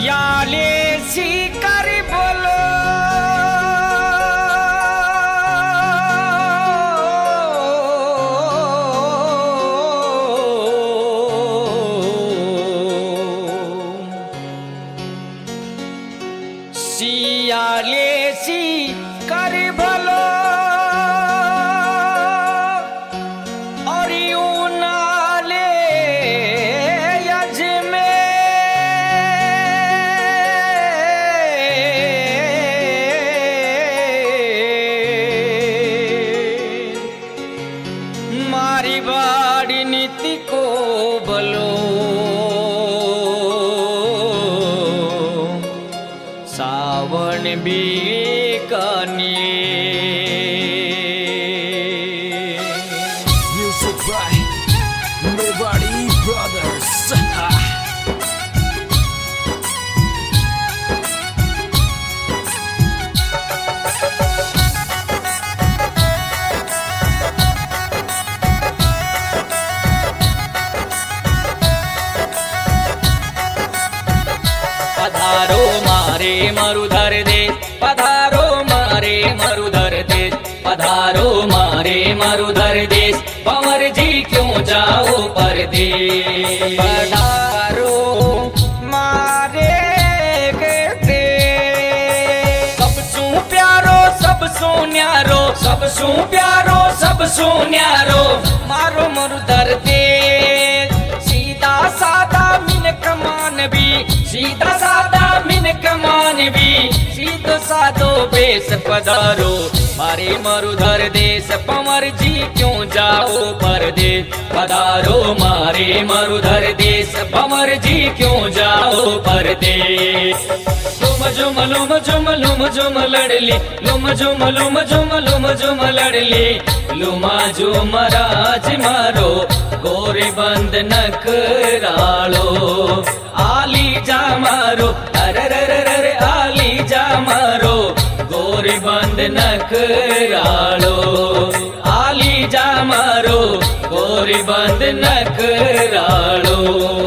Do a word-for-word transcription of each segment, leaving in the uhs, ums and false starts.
सियाले शिकार बोलो सियाले शिकार बोलो और यूनाले यज में मारी बाड़ी नीति को बोलो सावन बीकाने Music by Mewari Brothers. पधारो मारे मरुधर देश पधारो मारे मरुधर देश पधारो मारे मरुधर देश पवर जी क्यों जाओ परदेश पधारो मारे देश सबसू प्यारो सबसू न्यारो सबसू प्यारो सबसू न्यारो मारो मरुधर देश सीधा सादा मिन कमान भी सीधा सादा मिन कमान भी सीधो सादो बेस पधारो मारे मरुधर देश पवर जी क्यों जाओ परदेश पधारो मारे मरुधर देश पवर जी क्यों जाओ परदेश लुम झुम लुम झुम लुम झुम लड़ली लुम झुम लुम झुम लुम झुम लड़ली लुमा झुम राज मारो गोरे बंद नखरालो आली जा मारो अरे आली जा मारो गोरे बंद नखरालो आली जा मारो गोरे बंद नखरालो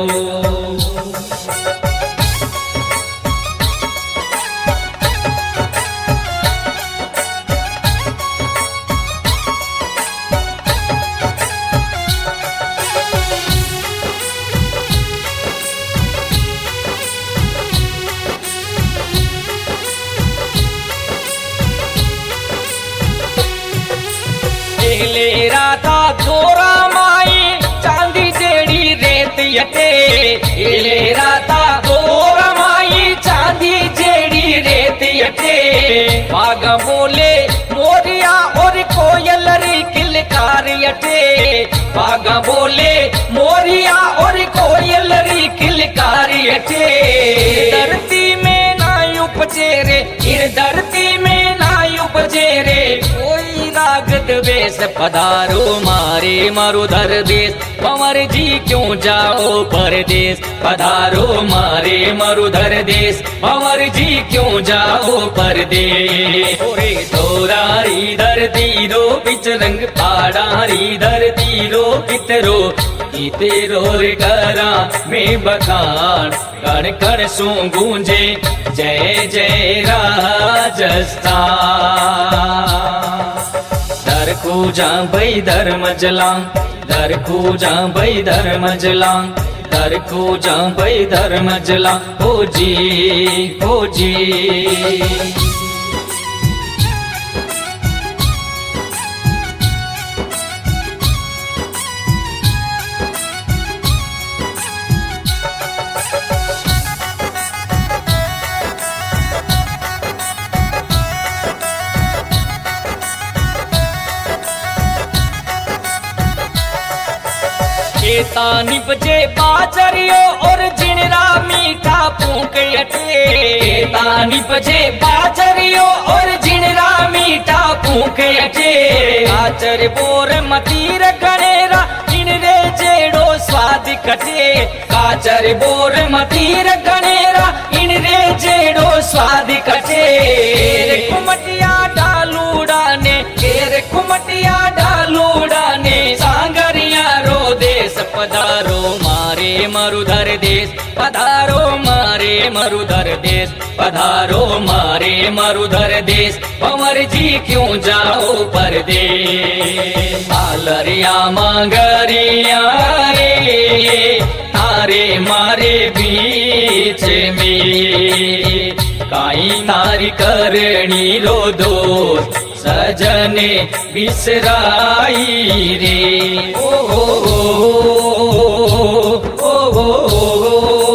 ले राधा थोरा माई चांदी जेड़ी रेत यटे ले राधा थोरा माई चांदी जेड़ी रेत यटे बाग बोले मोरिया और कोयलरी किलकार यटे बाग बोले मोरिया और कोयलरी किलकार यटे धरती में ना उपजे रे इर धरती में ना उपजे रे कोई रागत वेश पधारो मारे मरुधर देश पवर जी क्यों जाओ परदेश पधारो मारे मरुधर देश पवर जी क्यों जाओ परदेश ओरे तोरारी धरती रो पिचरंग पाड़ारी धरती रो पितरो तेरो रे करा में बखान कण कण सो गूंजे जय जय राजस्थान दर कूजा भई धर्म जलां दर कूजा भई धर्म जलां दर कूजा भई धर्म जलां हो जी हो जी तानी बजे बाजरियो और जिणरा मीठा फूक यटे तानी बजे बाजरियो और जिणरा मीठा फूक यटे आचर बोर मतीर गणेरा इनरे जेड़ो स्वाद कटे काचर बोर मतीर गणेरा इनरे जेड़ो स्वाद कटे कुमटिया डालूड़ा ने केर कुमटिया डालूड़ा ने सांगरिया रो देश पधारो मारे मरुधर देश, पधारो मारे मरुधर देश, पधारो मारे मरुधर देश, भंवर जी क्यों जाओ परदेश। आलरिया मांगरिया रे तारे मारे बीच में, काई तारी करणी रो दोस्त सजने बिसराई रे। ओ ओ ओ ओ ओ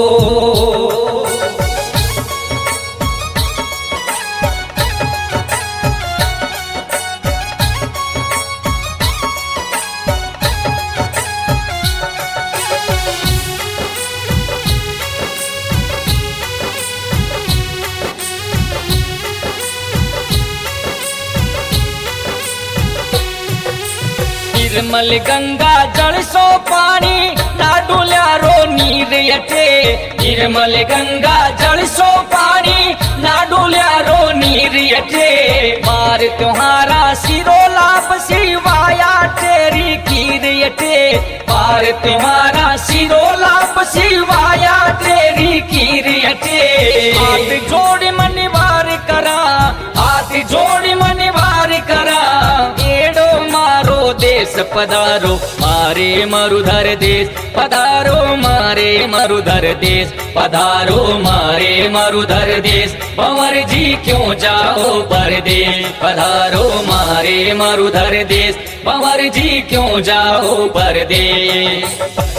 निर्मल गंगा जल सो पानी ना डोल्या रो नीर यटे, निर्मल गंगा जल सो पानी ना डोल्या रो नीर यटे। मार तुम्हारा सिरो लाभ सिवाया तेरी खीर यटे, मार तुम्हारा सिरो लाभ सिवाया तेरी खीर यटे। हाथ जोड़ मन वार करा, हाथ जोड़ मन वार करा, एड़ो मारो देश पधारो मारे मरुधर देश, पधारो मारे मरुधर देश, पधारो मारे मरुधर देश, भंवर जी क्यों जाओ परदेश। पधारो मारे मरुधर देश, भंवर जी क्यों जाओ परदेश।